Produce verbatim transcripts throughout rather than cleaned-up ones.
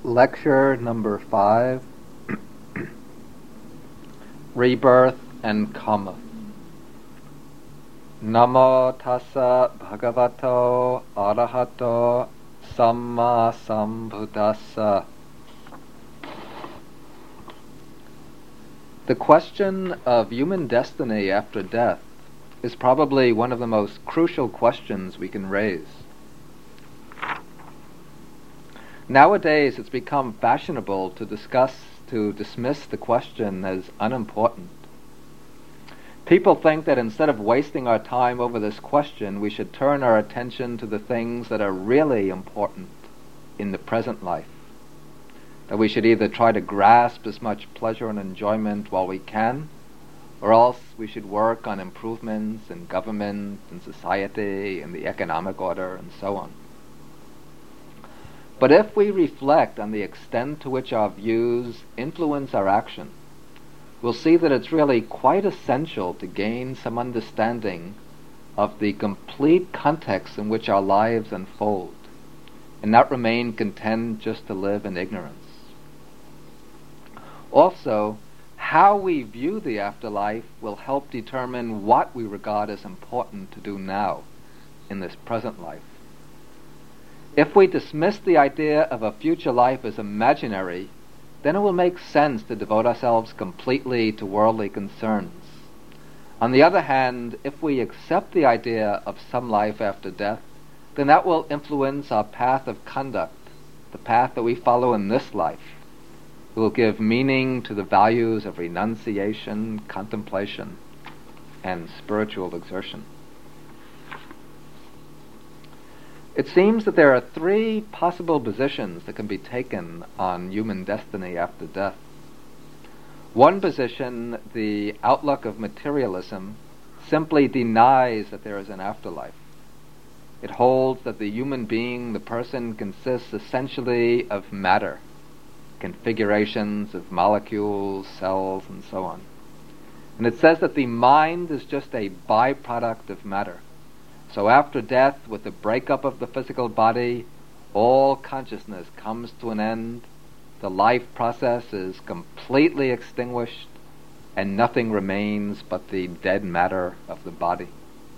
Lecture number five, Rebirth and Karma. Namo tassa bhagavato arahato samma sambuddhassa. The question of human destiny after death is probably one of the most crucial questions we can raise. Nowadays, it's become fashionable to discuss, to dismiss the question as unimportant. People think that instead of wasting our time over this question, we should turn our attention to the things that are really important in the present life. That we should either try to grasp as much pleasure and enjoyment while we can, or else we should work on improvements in government, in society, in the economic order, and so on. But if we reflect on the extent to which our views influence our action, we'll see that it's really quite essential to gain some understanding of the complete context in which our lives unfold, and not remain content just to live in ignorance. Also, how we view the afterlife will help determine what we regard as important to do now, in this present life. If we dismiss the idea of a future life as imaginary, then it will make sense to devote ourselves completely to worldly concerns. On the other hand, if we accept the idea of some life after death, then that will influence our path of conduct, the path that we follow in this life. It will give meaning to the values of renunciation, contemplation, and spiritual exertion. It seems that there are three possible positions that can be taken on human destiny after death. One position, the outlook of materialism, simply denies that there is an afterlife. It holds that the human being, the person, consists essentially of matter, configurations of molecules, cells, and so on. And it says that the mind is just a byproduct of matter. So after death, with the breakup of the physical body, all consciousness comes to an end, the life process is completely extinguished, and nothing remains but the dead matter of the body.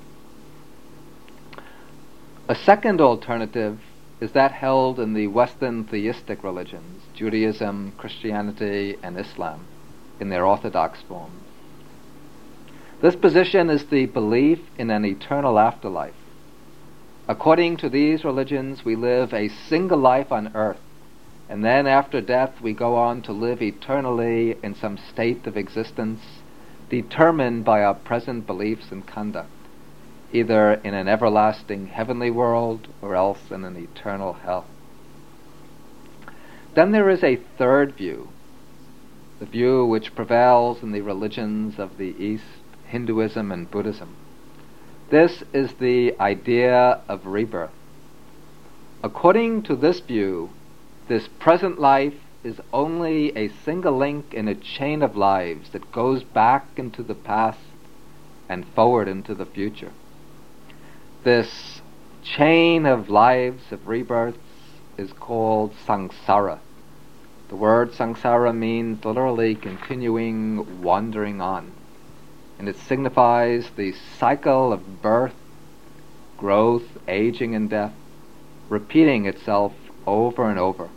A second alternative is that held in the Western theistic religions, Judaism, Christianity, and Islam, in their orthodox forms. This position is the belief in an eternal afterlife. According to these religions, we live a single life on earth, and then after death we go on to live eternally in some state of existence determined by our present beliefs and conduct, either in an everlasting heavenly world or else in an eternal hell. Then there is a third view, the view which prevails in the religions of the East, Hinduism and Buddhism. This is the idea of rebirth. According to this view, this present life is only a single link in a chain of lives that goes back into the past and forward into the future. This chain of lives, of rebirths, is called samsara. The word samsara means literally continuing, wandering on. And it signifies the cycle of birth, growth, aging, and death, repeating itself over and over.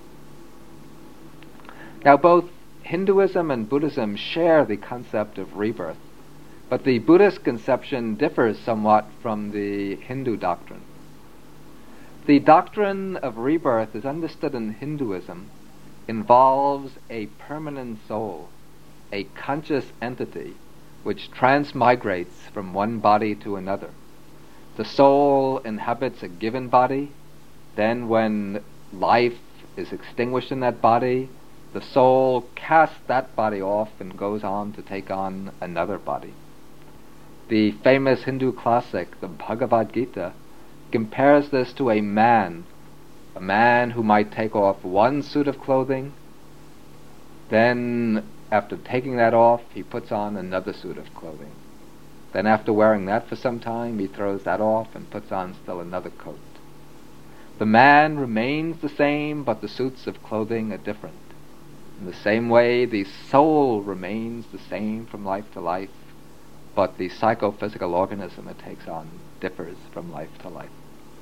Now, both Hinduism and Buddhism share the concept of rebirth, but the Buddhist conception differs somewhat from the Hindu doctrine. The doctrine of rebirth, as understood in Hinduism, involves a permanent soul, a conscious entity, which transmigrates from one body to another. The soul inhabits a given body, then when life is extinguished in that body, the soul casts that body off and goes on to take on another body. The famous Hindu classic, the Bhagavad Gita, compares this to a man, a man who might take off one suit of clothing, then after taking that off, he puts on another suit of clothing. Then after wearing that for some time, he throws that off and puts on still another coat. The man remains the same, but the suits of clothing are different. In the same way, the soul remains the same from life to life, but the psychophysical organism it takes on differs from life to life.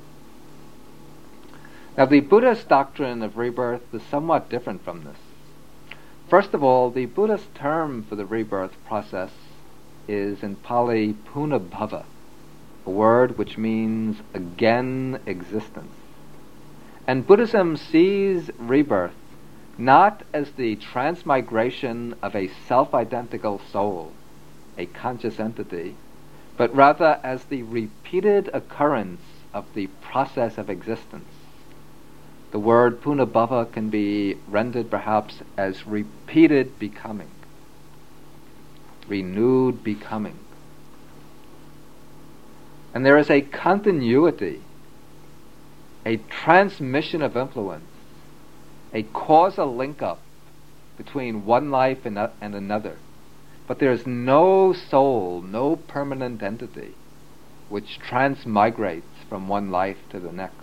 Now, the Buddhist doctrine of rebirth is somewhat different from this. First of all, the Buddhist term for the rebirth process is in Pali punabhava, a word which means again existence. And Buddhism sees rebirth not as the transmigration of a self-identical soul, a conscious entity, but rather as the repeated occurrence of the process of existence. The word punabhava can be rendered perhaps as repeated becoming, renewed becoming. And there is a continuity, a transmission of influence, a causal link-up between one life and, uh, and another. But there is no soul, no permanent entity, which transmigrates from one life to the next.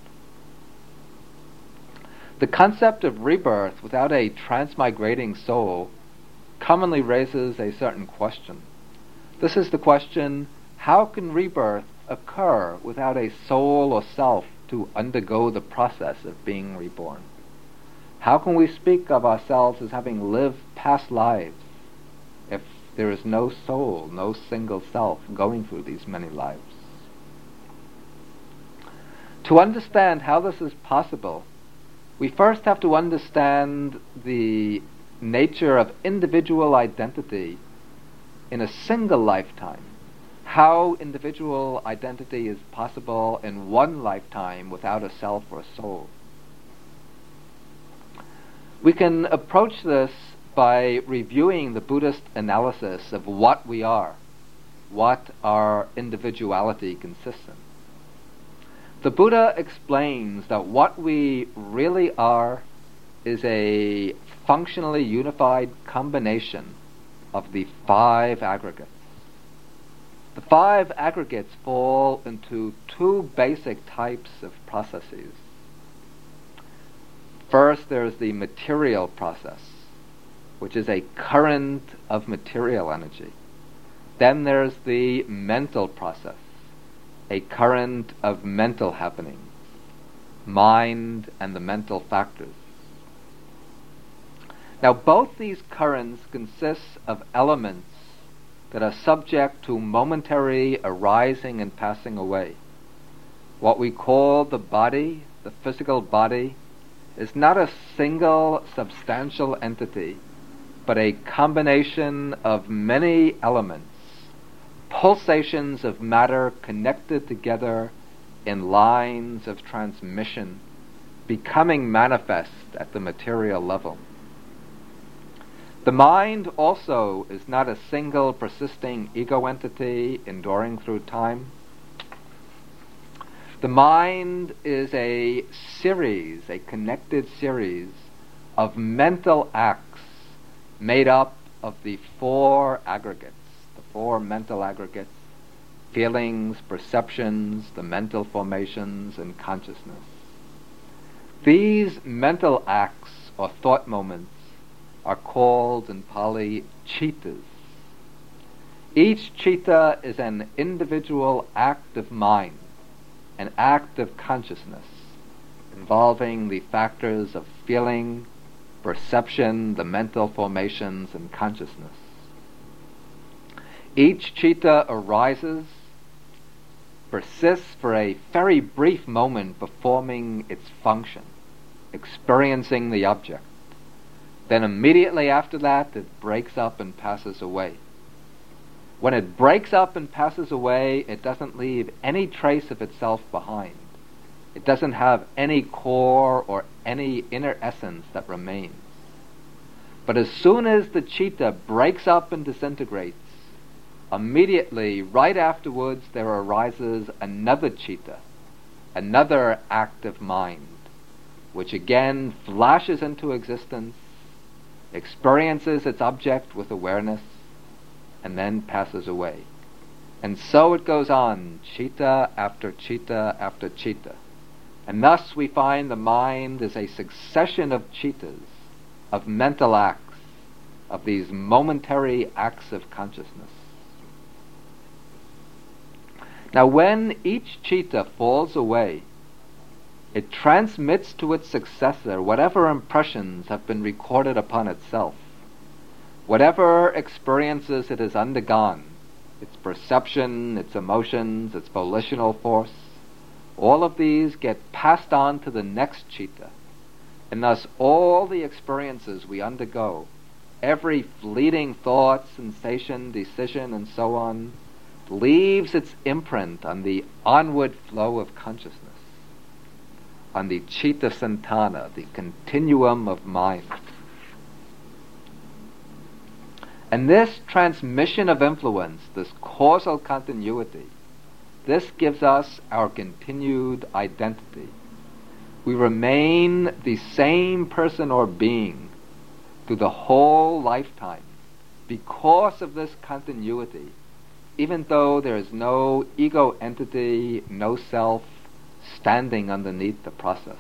The concept of rebirth without a transmigrating soul commonly raises a certain question. This is the question, how can rebirth occur without a soul or self to undergo the process of being reborn? How can we speak of ourselves as having lived past lives if there is no soul, no single self going through these many lives? To understand how this is possible, we first have to understand the nature of individual identity in a single lifetime. How individual identity is possible in one lifetime without a self or a soul. We can approach this by reviewing the Buddhist analysis of what we are, what our individuality consists in. The Buddha explains that what we really are is a functionally unified combination of the five aggregates. The five aggregates fall into two basic types of processes. First, there is the material process, which is a current of material energy. Then there's the mental process, a current of mental happenings, mind and the mental factors. Now, both these currents consist of elements that are subject to momentary arising and passing away. What we call the body, the physical body, is not a single substantial entity, but a combination of many elements, pulsations of matter connected together in lines of transmission, becoming manifest at the material level. The mind also is not a single persisting ego entity enduring through time. The mind is a series, a connected series of mental acts made up of the four aggregates, the four mental aggregates, feelings, perceptions, the mental formations, and consciousness. These mental acts or thought moments are called in Pali chittas. Each chitta is an individual act of mind, an act of consciousness, involving the factors of feeling, perception, the mental formations, and consciousness. Each chitta arises, persists for a very brief moment performing its function, experiencing the object. Then immediately after that, it breaks up and passes away. When it breaks up and passes away, it doesn't leave any trace of itself behind. It doesn't have any core or any inner essence that remains. But as soon as the chitta breaks up and disintegrates, immediately, right afterwards, there arises another chitta, another act of mind, which again flashes into existence, experiences its object with awareness, and then passes away. And so it goes on, chitta after chitta after chitta, And thus we find the mind is a succession of chittas, of mental acts, of these momentary acts of consciousness. Now when each chitta falls away, it transmits to its successor whatever impressions have been recorded upon itself, whatever experiences it has undergone, its perception, its emotions, its volitional force. All of these get passed on to the next chitta, and thus all the experiences we undergo, every fleeting thought, sensation, decision, and so on, leaves its imprint on the onward flow of consciousness, on the chitta santana, the continuum of mind. And this transmission of influence, this causal continuity, this gives us our continued identity. We remain the same person or being through the whole lifetime because of this continuity, even though there is no ego entity, no self standing underneath the process.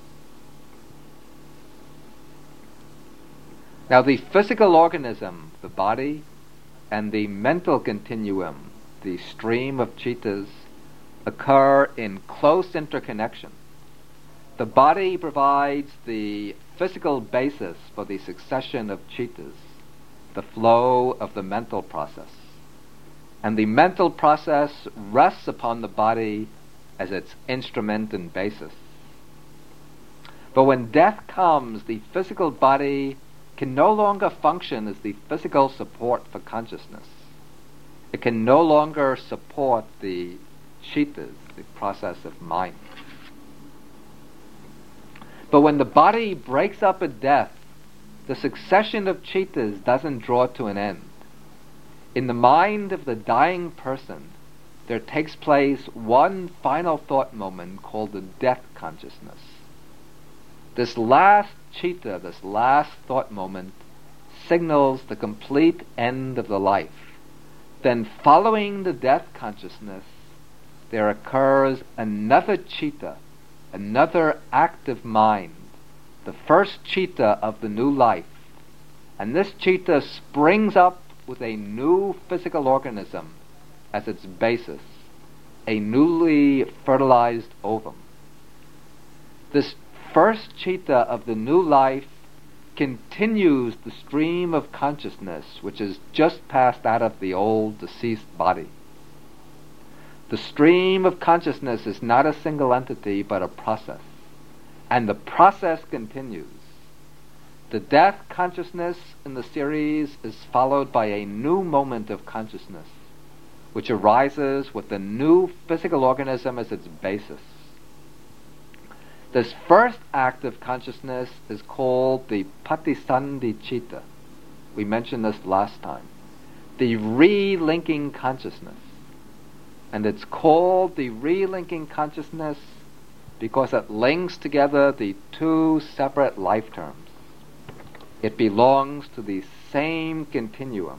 Now the physical organism, the body, and the mental continuum, the stream of chittas, occur in close interconnection. The body provides the physical basis for the succession of chittas, the flow of the mental process. And the mental process rests upon the body as its instrument and basis. But when death comes, the physical body can no longer function as the physical support for consciousness. It can no longer support the chittas, the process of mind. But when the body breaks up at death, the succession of chittas doesn't draw to an end. In the mind of the dying person, there takes place one final thought moment called the death consciousness. This last chitta, this last thought moment, signals the complete end of the life. Then following the death consciousness, there occurs another chitta, another active mind, the first chitta of the new life. And this chitta springs up with a new physical organism as its basis, a newly fertilized ovum. This first chitta of the new life continues the stream of consciousness which has just passed out of the old deceased body. The stream of consciousness is not a single entity but a process, and the process continues. The death consciousness in the series is followed by a new moment of consciousness which arises with the new physical organism as its basis. This first act of consciousness is called the patisandhi chitta. We mentioned this last time. The relinking consciousness. And it's called the relinking consciousness because it links together the two separate life terms. It belongs to the same continuum.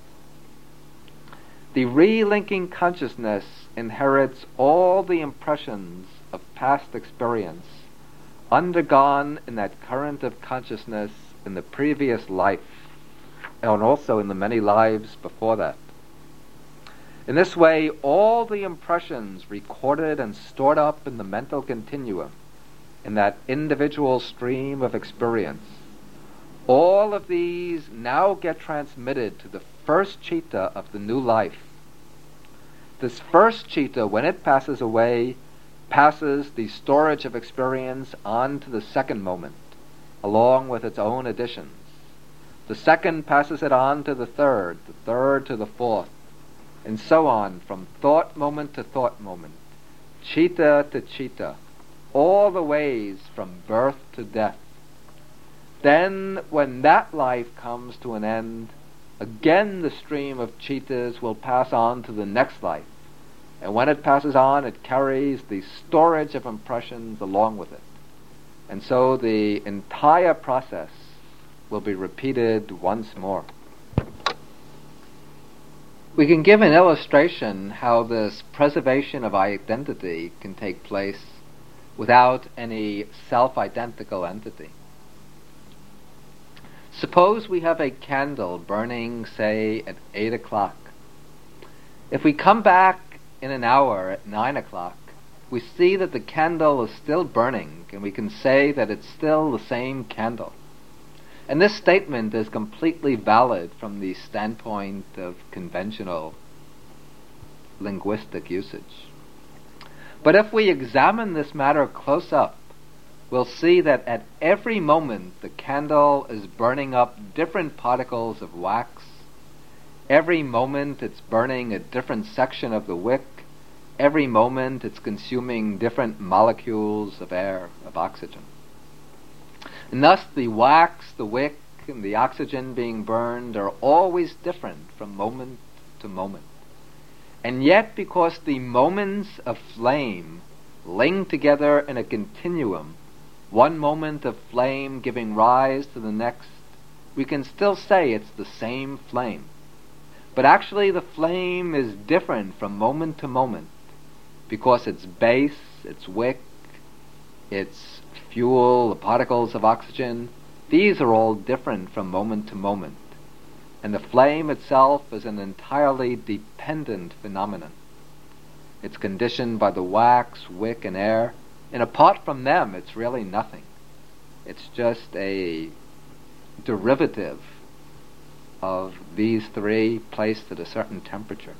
The relinking consciousness inherits all the impressions of past experience undergone in that current of consciousness in the previous life, and also in the many lives before that. In this way, all the impressions recorded and stored up in the mental continuum, in that individual stream of experience, all of these now get transmitted to the first chitta of the new life. This first chitta, when it passes away, passes the storage of experience on to the second moment, along with its own additions. The second passes it on to the third, the third to the fourth, and so on from thought moment to thought moment, chitta to chitta, all the ways from birth to death. Then, when that life comes to an end, again the stream of chittas will pass on to the next life. And when it passes on, it carries the storage of impressions along with it. And so the entire process will be repeated once more. We can give an illustration how this preservation of identity can take place without any self-identical entity. Suppose we have a candle burning, say, at eight o'clock. If we come back in an hour at nine o'clock, we see that the candle is still burning, and we can say that it's still the same candle. And this statement is completely valid from the standpoint of conventional linguistic usage. But if we examine this matter close up, we'll see that at every moment the candle is burning up different particles of wax. Every moment it's burning a different section of the wick. Every moment it's consuming different molecules of air, of oxygen. And thus the wax, the wick, and the oxygen being burned are always different from moment to moment. And yet, because the moments of flame link together in a continuum, one moment of flame giving rise to the next, we can still say it's the same flame. But actually the flame is different from moment to moment, because its base, its wick, its fuel, the particles of oxygen, these are all different from moment to moment. And the flame itself is an entirely dependent phenomenon. It's conditioned by the wax, wick, and air, and apart from them, it's really nothing. It's just a derivative of these three placed at a certain temperature.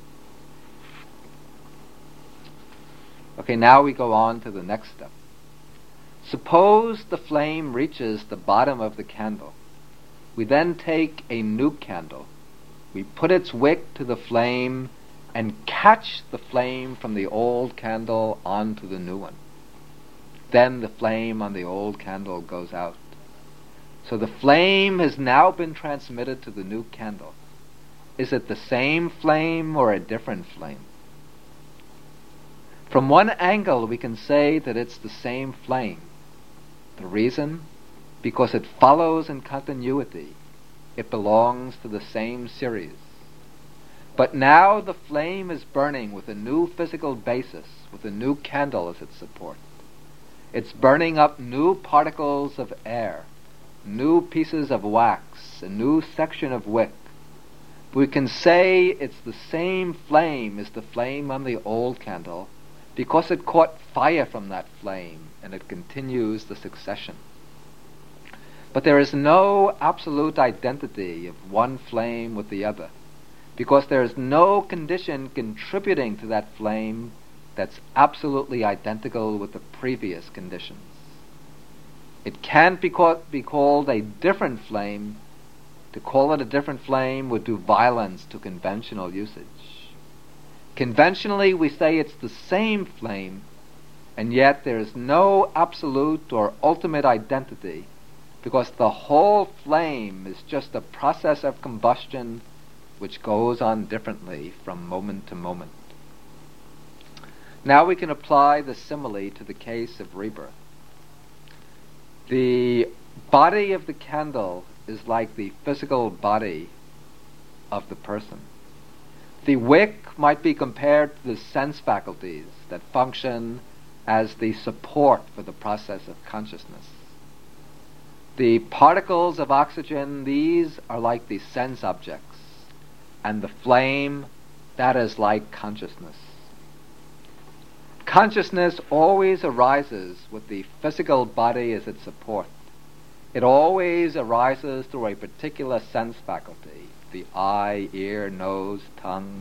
Okay, now we go on to the next step. Suppose the flame reaches the bottom of the candle. We then take a new candle. We put its wick to the flame and catch the flame from the old candle onto the new one. Then the flame on the old candle goes out. So the flame has now been transmitted to the new candle. Is it the same flame or a different flame? From one angle we can say that it's the same flame. The reason? Because it follows in continuity. It belongs to the same series. But now the flame is burning with a new physical basis, with a new candle as its support. It's burning up new particles of air, new pieces of wax, a new section of wick. We can say it's the same flame as the flame on the old candle, because it caught fire from that flame, and it continues the succession. But there is no absolute identity of one flame with the other, because there is no condition contributing to that flame that's absolutely identical with the previous conditions. It can't be, called, be called a different flame. To call it a different flame would do violence to conventional usage. Conventionally, we say it's the same flame, and yet there is no absolute or ultimate identity, because the whole flame is just a process of combustion which goes on differently from moment to moment. Now we can apply the simile to the case of rebirth. The body of the candle is like the physical body of the person. The wick might be compared to the sense faculties that function as the support for the process of consciousness. The particles of oxygen, these are like the sense objects, and the flame, that is like consciousness. Consciousness always arises with the physical body as its support. It always arises through a particular sense faculty, the eye, ear, nose, tongue,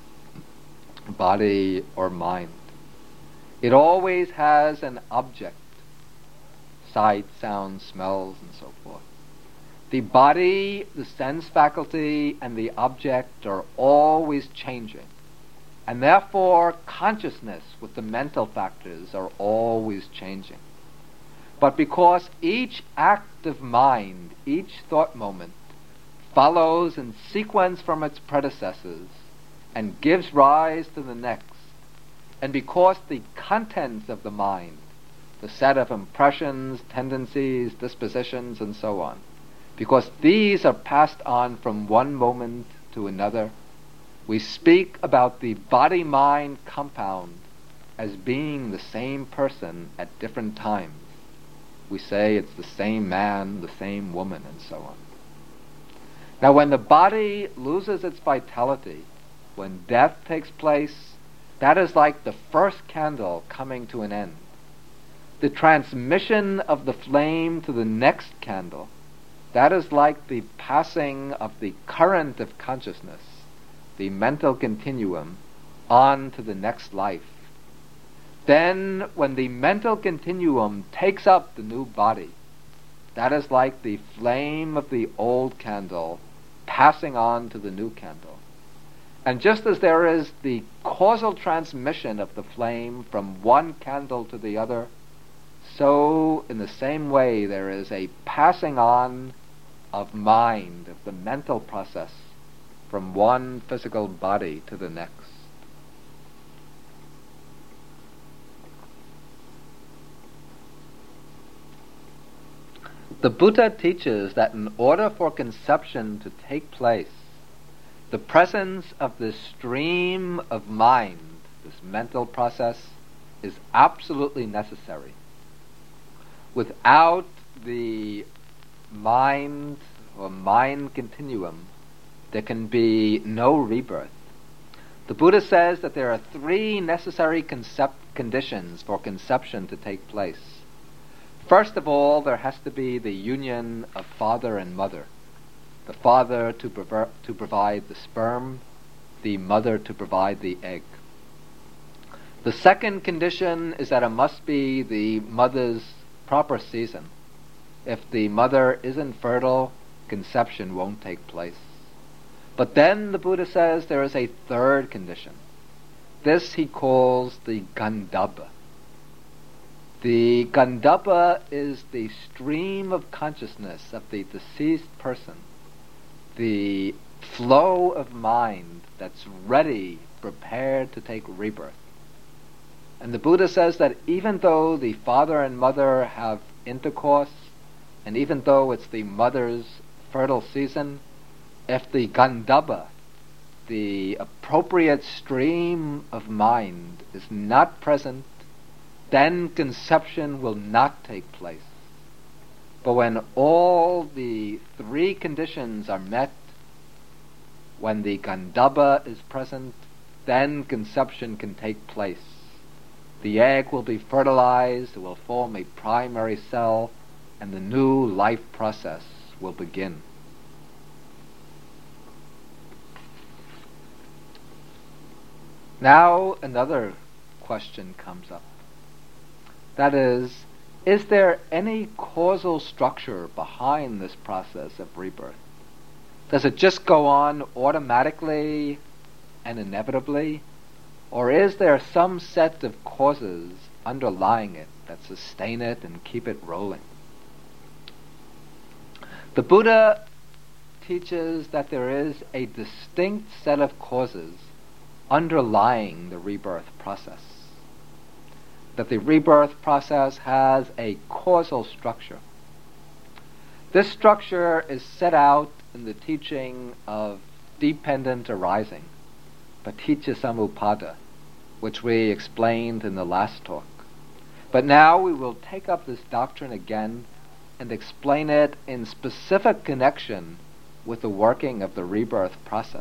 body, or mind. It always has an object, sight, sound, smells, and so forth. The body, the sense faculty, and the object are always changing. And therefore, consciousness with the mental factors are always changing. But because each act of mind, each thought moment, follows in sequence from its predecessors and gives rise to the next, and because the contents of the mind, the set of impressions, tendencies, dispositions, and so on, because these are passed on from one moment to another, we speak about the body-mind compound as being the same person at different times. We say it's the same man, the same woman, and so on. Now, when the body loses its vitality, when death takes place, that is like the first candle coming to an end. The transmission of the flame to the next candle, that is like the passing of the current of consciousness, the mental continuum, on to the next life. Then, when the mental continuum takes up the new body, that is like the flame of the old candle passing on to the new candle. And just as there is the causal transmission of the flame from one candle to the other, so in the same way there is a passing on of mind, of the mental process, from one physical body to the next. The Buddha teaches that in order for conception to take place, the presence of this stream of mind, this mental process, is absolutely necessary. Without the mind or mind continuum, there can be no rebirth. The Buddha says that there are three necessary concept conditions for conception to take place. First of all, there has to be the union of father and mother. The father to, prover- to provide the sperm, the mother to provide the egg. The second condition is that it must be the mother's proper season. If the mother isn't fertile, conception won't take place. But then the Buddha says there is a third condition. This he calls the Gandhabba. The Gandhabba is the stream of consciousness of the deceased person, the flow of mind that's ready, prepared to take rebirth. And the Buddha says that even though the father and mother have intercourse, and even though it's the mother's fertile season, if the Gandhabba, the appropriate stream of mind, is not present, then conception will not take place. But when all the three conditions are met, when the Gandhabba is present, then conception can take place. The egg will be fertilized, it will form a primary cell, and the new life process will begin. Now another question comes up. That is, is there any causal structure behind this process of rebirth? Does it just go on automatically and inevitably? Or is there some set of causes underlying it that sustain it and keep it rolling? The Buddha teaches that there is a distinct set of causes underlying the rebirth process. That the rebirth process has a causal structure. This structure is set out in the teaching of dependent arising, Paticca Samuppada, which we explained in the last talk. But now we will take up this doctrine again and explain it in specific connection with the working of the rebirth process.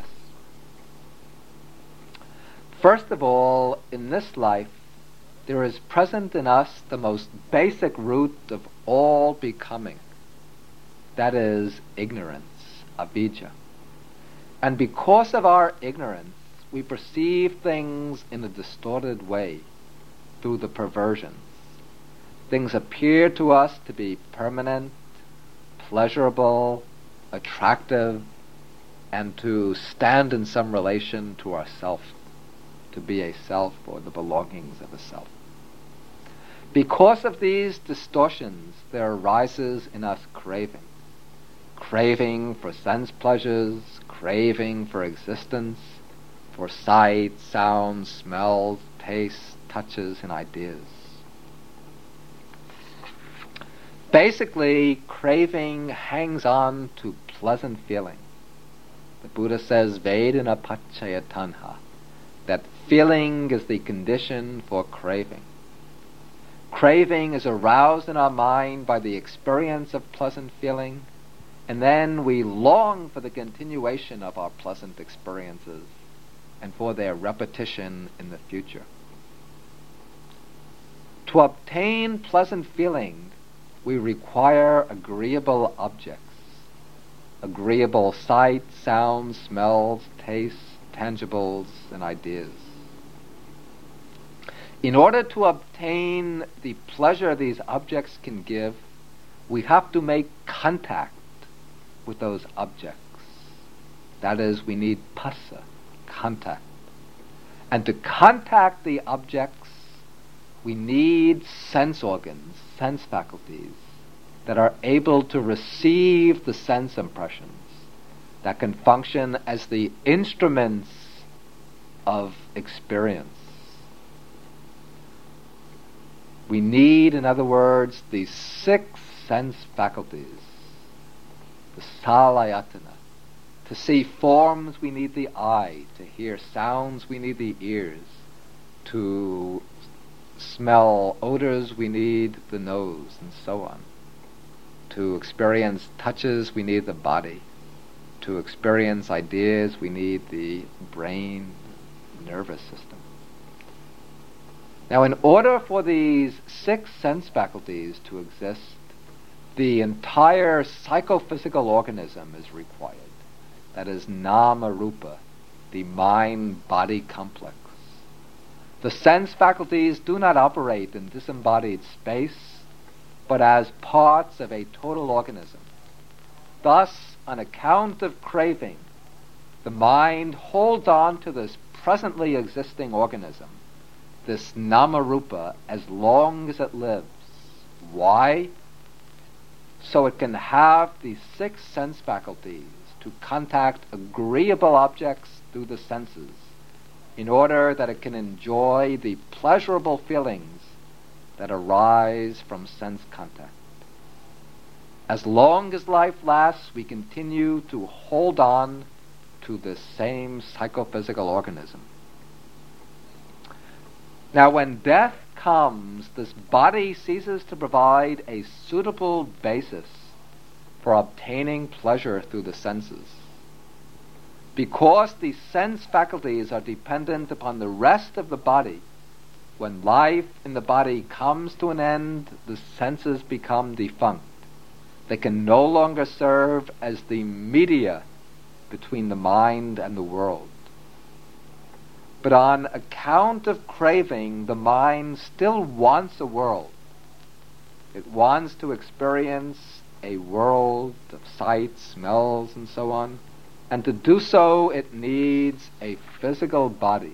First of all, in this life, there is present in us the most basic root of all becoming. That is ignorance, avijja. And because of our ignorance, we perceive things in a distorted way through the perversions. Things appear to us to be permanent, pleasurable, attractive, and to stand in some relation to ourself, to be a self or the belongings of a self. Because of these distortions, there arises in us craving. Craving for sense pleasures, craving for existence, for sight, sound, smells, tastes, touches, and ideas. Basically, craving hangs on to pleasant feeling. The Buddha says, Vedana Paccaya Tanha, that Feeling is the condition for craving. Craving is aroused in our mind by the experience of pleasant feeling, and then we long for the continuation of our pleasant experiences and for their repetition in the future. To obtain pleasant feeling, we require agreeable objects, agreeable sights, sounds, smells, tastes, tangibles, and ideas. In order to obtain the pleasure these objects can give, we have to make contact with those objects. That is, we need phassa, contact. And to contact the objects, we need sense organs, sense faculties, that are able to receive the sense impressions, that can function as the instruments of experience. We need, in other words, the six sense faculties, the salayatana. To see forms, we need the eye. To hear sounds, we need the ears. To smell odors, we need the nose, and so on. To experience touches, we need the body. To experience ideas, we need the brain, nervous system. Now, in order for these six sense faculties to exist, the entire psychophysical organism is required. That is nama rupa, the mind-body complex. The sense faculties do not operate in disembodied space, but as parts of a total organism. Thus, on account of craving, the mind holds on to this presently existing organism, this namarupa, as long as it lives. Why? So it can have the six sense faculties to contact agreeable objects through the senses, in order that it can enjoy the pleasurable feelings that arise from sense contact. As long as life lasts, we continue to hold on to this same psychophysical organism. Now, when death comes, this body ceases to provide a suitable basis for obtaining pleasure through the senses. Because the sense faculties are dependent upon the rest of the body, when life in the body comes to an end, the senses become defunct. They can no longer serve as the media between the mind and the world. But on account of craving, the mind still wants a world. It wants to experience a world of sights, smells, and so on. And to do so, it needs a physical body.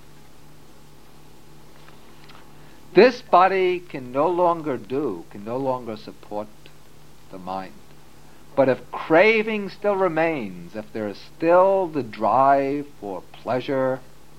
This body can no longer do, can no longer support the mind. But if craving still remains, if there is still the drive for pleasure,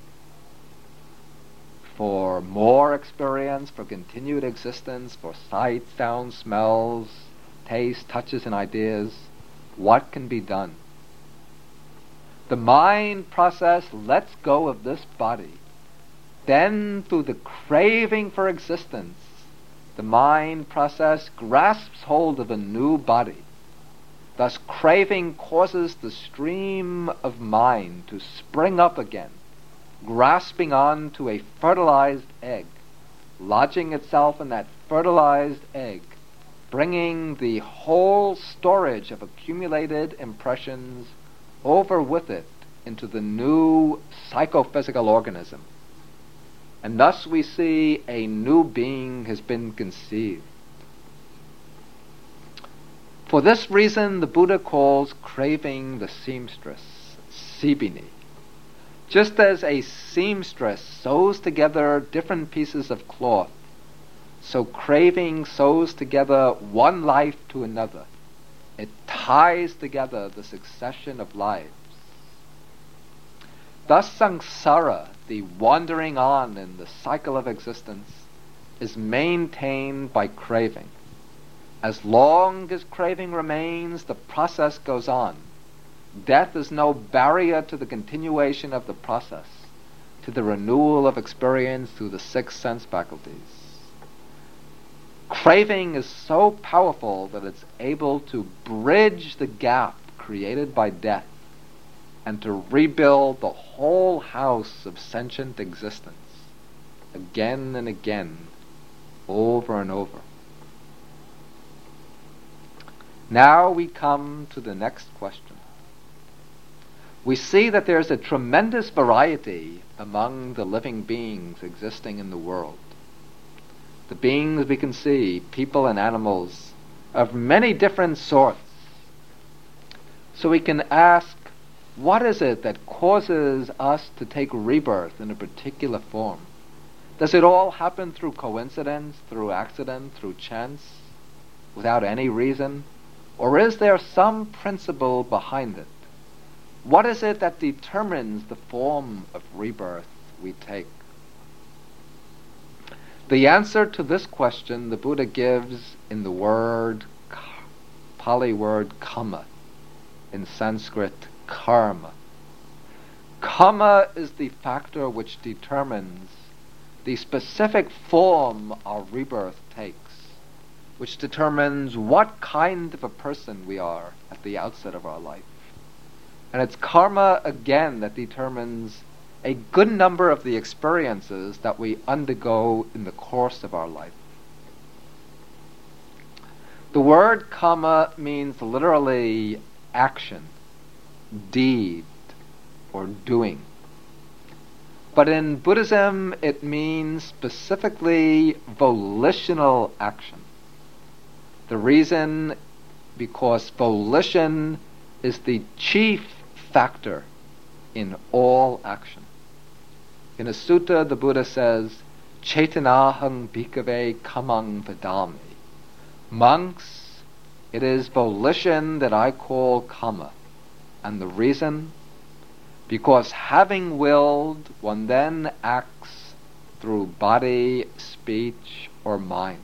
for more experience, for continued existence, for sight, sound, smells, taste, touches, and ideas, what can be done? The mind process lets go of this body. Then, through the craving for existence, the mind process grasps hold of a new body. Thus, craving causes the stream of mind to spring up again, grasping on to a fertilized egg, lodging itself in that fertilized egg, bringing the whole storage of accumulated impressions over with it into the new psychophysical organism. And thus we see a new being has been conceived. For this reason, the Buddha calls craving the seamstress, sibini. Just as a seamstress sews together different pieces of cloth, so craving sews together one life to another. It ties together the succession of lives. Thus samsara, the wandering on in the cycle of existence, is maintained by craving. As long as craving remains, the process goes on. Death is no barrier to the continuation of the process. to the renewal of experience through the six sense faculties. Craving is so powerful that it's able to bridge the gap created by death and to rebuild the whole house of sentient existence again and again, over and over. Now we come to the next question. We see that there's a tremendous variety among the living beings existing in the world. The beings we can see, people and animals, of many different sorts. So we can ask, what is it that causes us to take rebirth in a particular form? Does it all happen through coincidence, through accident, through chance, without any reason? Or is there some principle behind it? What is it that determines the form of rebirth we take? The answer to this question the Buddha gives in the word, Pali word kama, in Sanskrit karma. Karma is the factor which determines the specific form our rebirth takes, which determines what kind of a person we are at the outset of our life. And it's karma, again, that determines a good number of the experiences that we undergo in the course of our life. The word karma means literally action, deed, or doing. But in Buddhism, it means specifically volitional action. The reason, because volition is the chief factor in all action. In a sutta, the Buddha says, Chetanahang bhikkhave kamang vadami. Monks, it is volition that I call kama. And the reason? Because having willed, one then acts through body, speech, or mind.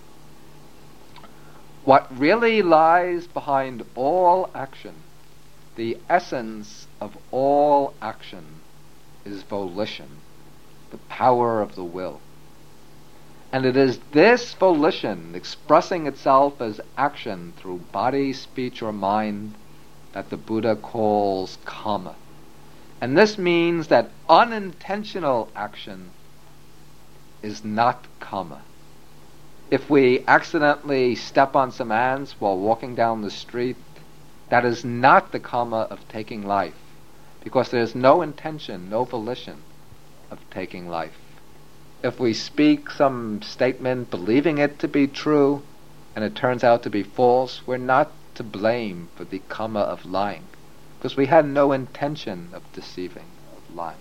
What really lies behind all action, the essence of all action, is volition, the power of the will. And it is this volition expressing itself as action through body, speech, or mind that the Buddha calls kama. And this means that unintentional action is not kama. If we accidentally step on some ants while walking down the street, that is not the kama of taking life, because there is no intention, no volition of taking life. If we speak some statement believing it to be true, and it turns out to be false, we're not to blame for the kama of lying, because we had no intention of deceiving, of lying.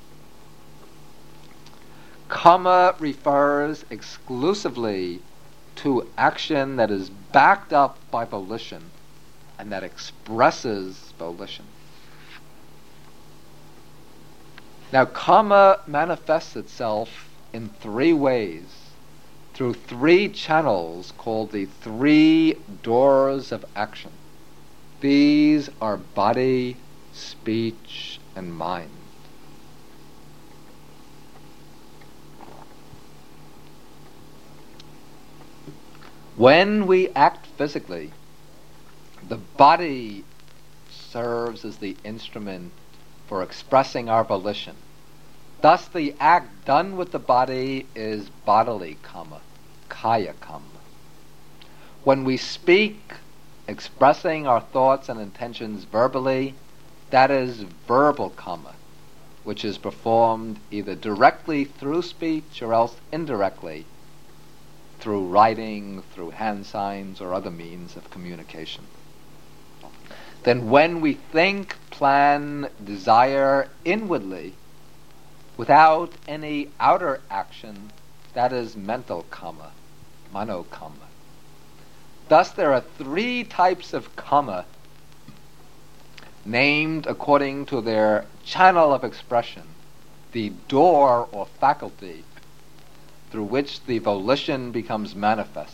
Kama refers exclusively to action that is backed up by volition and that expresses volition. Now, kama manifests itself in three ways, through three channels called the three doors of action. These are body, speech, and mind. When we act physically, the body serves as the instrument for expressing our volition. Thus, the act done with the body is bodily kama, kaya kama. When we speak, expressing our thoughts and intentions verbally, that is verbal kama, which is performed either directly through speech or else indirectly through writing, through hand signs, or other means of communication. Then when we think, plan, desire inwardly, without any outer action, that is mental kama, mano kama. Thus there are three types of kama named according to their channel of expression, the door or faculty through which the volition becomes manifest.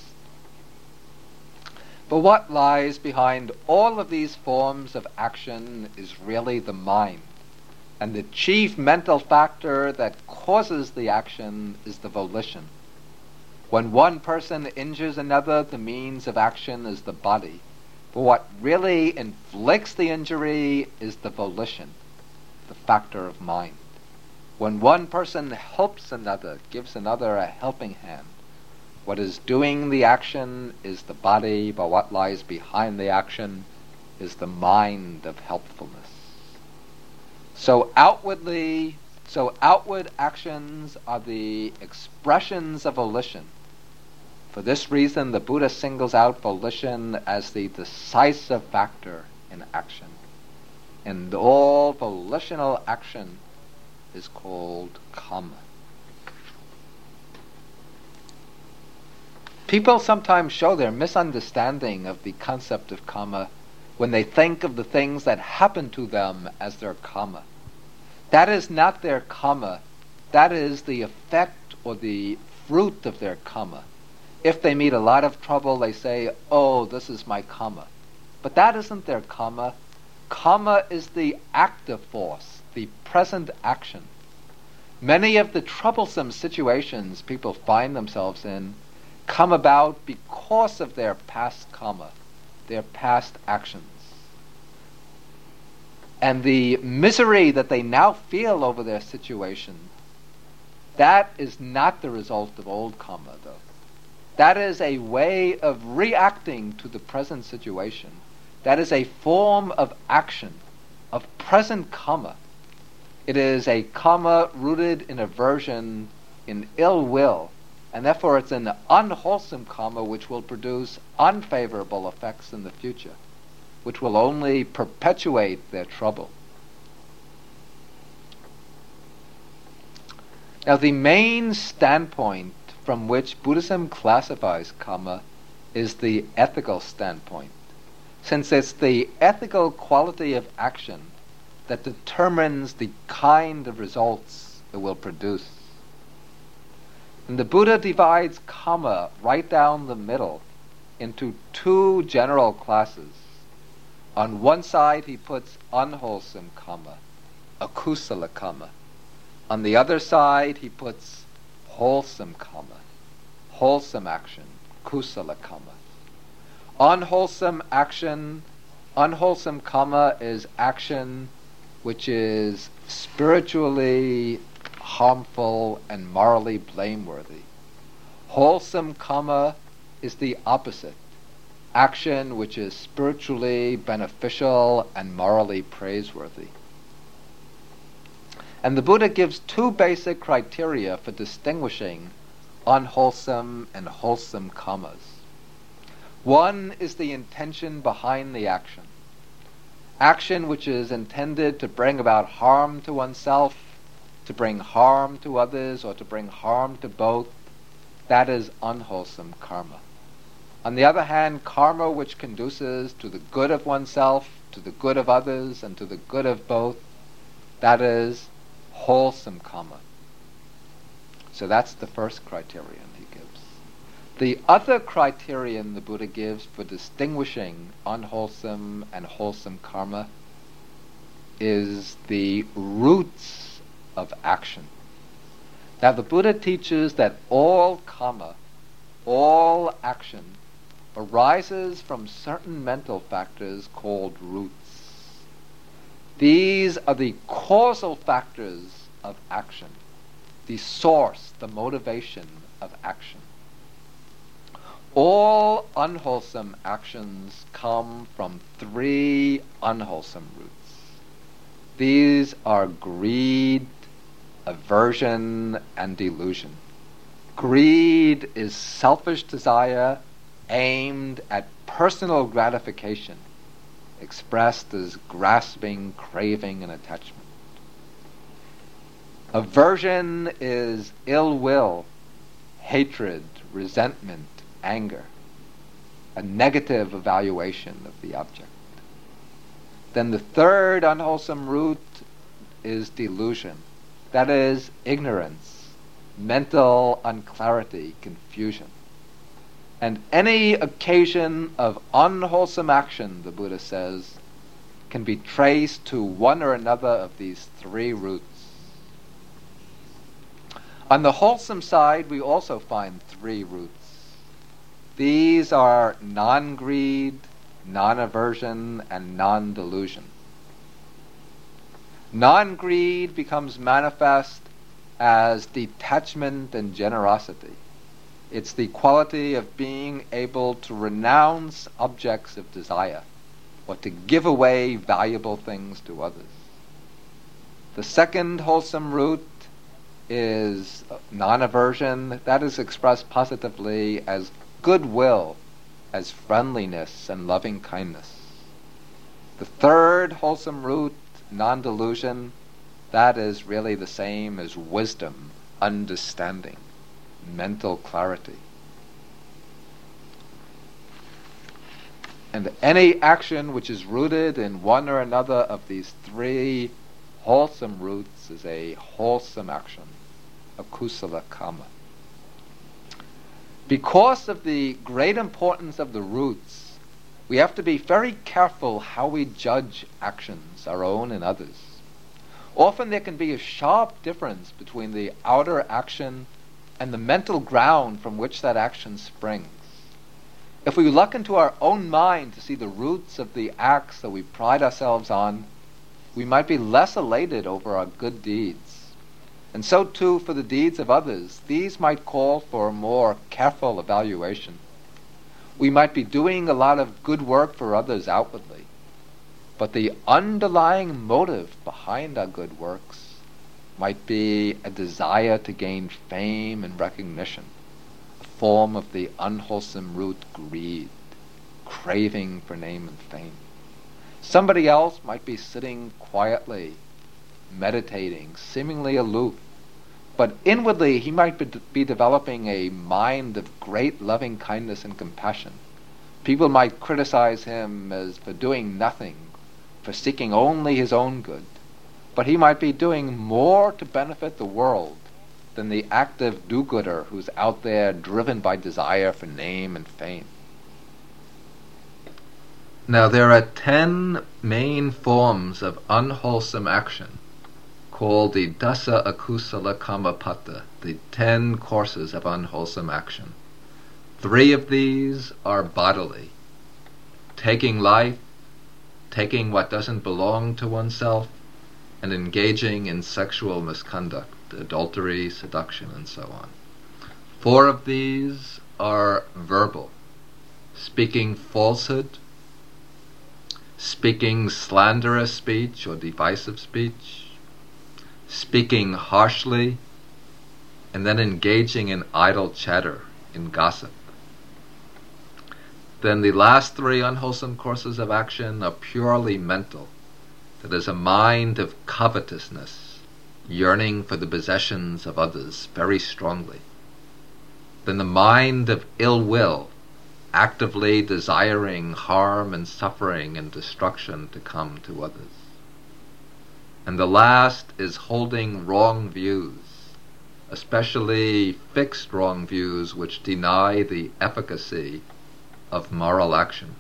But what lies behind all of these forms of action is really the mind, And the chief mental factor that causes the action is the volition. When one person injures another, the means of action is the body. But what really inflicts the injury is the volition, the factor of mind. When one person helps another, gives another a helping hand, what is doing the action is the body, but what lies behind the action is the mind of helpfulness. So outwardly, so outward actions are the expressions of volition. For this reason, the Buddha singles out volition as the decisive factor in action. And all volitional action is called karma. People sometimes show their misunderstanding of the concept of karma when they think of the things that happen to them as their karma. That is not their karma. That is the effect or the fruit of their karma. If they meet a lot of trouble, they say, oh, this is my karma. But that isn't their karma. Karma is the active force, the present action. Many of the troublesome situations people find themselves in come about because of their past karma, their past actions. And the misery that they now feel over their situation, that is not the result of old karma, though. That is a way of reacting to the present situation. That is a form of action, of present karma. It is a karma rooted in aversion, in ill will, and therefore it's an unwholesome karma which will produce unfavorable effects in the future, which will only perpetuate their trouble. Now, the main standpoint from which Buddhism classifies karma is the ethical standpoint, since it's the ethical quality of action that determines the kind of results it will produce. And the Buddha divides karma right down the middle into two general classes. On one side he puts unwholesome karma, akusala karma. On the other side he puts wholesome karma, wholesome action, kusala karma. Unwholesome action, unwholesome karma is action which is spiritually harmful and morally blameworthy. Wholesome karma is the opposite, action which is spiritually beneficial and morally praiseworthy. And the Buddha gives two basic criteria for distinguishing unwholesome and wholesome karmas. One is the intention behind the action. Action which is intended to bring about harm to oneself, to bring harm to others, or to bring harm to both, that is unwholesome karma. On the other hand, karma which conduces to the good of oneself, to the good of others, and to the good of both, that is wholesome karma. So that's the first criterion he gives. The other criterion the Buddha gives for distinguishing unwholesome and wholesome karma is the roots of action. Now the Buddha teaches that all karma, all action, arises from certain mental factors called roots. These are the causal factors of action, the source, the motivation of action. All unwholesome actions come from three unwholesome roots. These are greed, aversion, and delusion. Greed is selfish desire aimed at personal gratification, expressed as grasping, craving, and attachment. Aversion is ill will, hatred, resentment, anger, a negative evaluation of the object. Then the third unwholesome root is delusion, that is ignorance, mental unclarity, confusion. And any occasion of unwholesome action, the Buddha says, can be traced to one or another of these three roots. On the wholesome side, we also find three roots. These are non-greed, non-aversion, and non-delusion. Non-greed becomes manifest as detachment and generosity. It's the quality of being able to renounce objects of desire, or to give away valuable things to others. The second wholesome root is non-aversion. That is expressed positively as goodwill, as friendliness and loving kindness. The third wholesome root, non-delusion, that is really the same as wisdom, understanding, mental clarity. And any action which is rooted in one or another of these three wholesome roots is a wholesome action, a kusala kama. Because of the great importance of the roots, we have to be very careful how we judge actions, our own and others. Often there can be a sharp difference between the outer action and the mental ground from which that action springs. If we look into our own mind to see the roots of the acts that we pride ourselves on, we might be less elated over our good deeds. And so too for the deeds of others. These might call for a more careful evaluation. We might be doing a lot of good work for others outwardly, but the underlying motive behind our good works might be a desire to gain fame and recognition, a form of the unwholesome root greed, craving for name and fame. Somebody else might be sitting quietly, meditating, seemingly aloof, but inwardly he might be, be developing a mind of great loving kindness and compassion. People might criticize him as for doing nothing, for seeking only his own good, but he might be doing more to benefit the world than the active do-gooder who's out there driven by desire for name and fame. Now there are ten main forms of unwholesome action called the Dasa Akusala Kamapata, the ten courses of unwholesome action. Three of these are bodily: taking life, taking what doesn't belong to oneself, and engaging in sexual misconduct, adultery, seduction, and so on. Four of these are verbal: speaking falsehood, speaking slanderous speech or divisive speech, speaking harshly, and then engaging in idle chatter, in gossip. Then the last three unwholesome courses of action are purely mental. That is a mind of covetousness, yearning for the possessions of others very strongly. Then the mind of ill will, actively desiring harm and suffering and destruction to come to others. And the last is holding wrong views, especially fixed wrong views which deny the efficacy of moral action.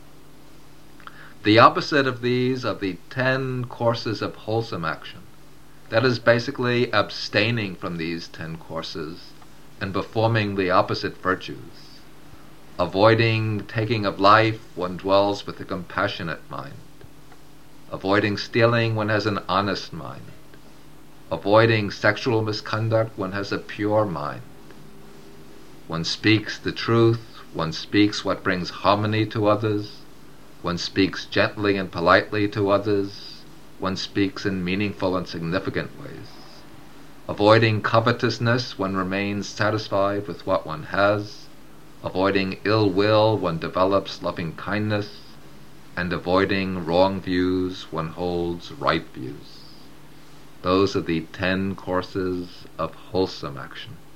The opposite of these are the ten courses of wholesome action. That is basically abstaining from these ten courses and performing the opposite virtues. Avoiding taking of life, one dwells with a compassionate mind. Avoiding stealing, one has an honest mind. Avoiding sexual misconduct, one has a pure mind. One speaks the truth, one speaks what brings harmony to others, one speaks gently and politely to others, one speaks in meaningful and significant ways. Avoiding covetousness, one remains satisfied with what one has. Avoiding ill will, one develops loving kindness. And avoiding wrong views, one holds right views. Those are the ten courses of wholesome action.